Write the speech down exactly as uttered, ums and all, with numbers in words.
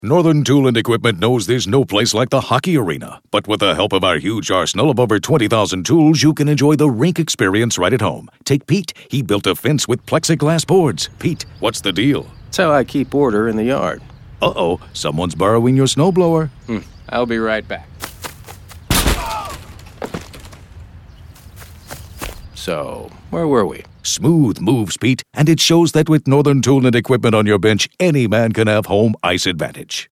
Northern Tool and Equipment knows there's no place like the hockey arena. But with the help of our huge arsenal of over twenty thousand tools, you can enjoy the rink experience right at home. Take Pete. He built a fence with plexiglass boards. Pete, what's the deal? That's how I keep order in the yard. Uh-oh, someone's borrowing your snowblower. Hmm. I'll be right back. So, where were we? Smooth moves, Pete, and it shows that with Northern Tool and Equipment on your bench, any man can have home ice advantage.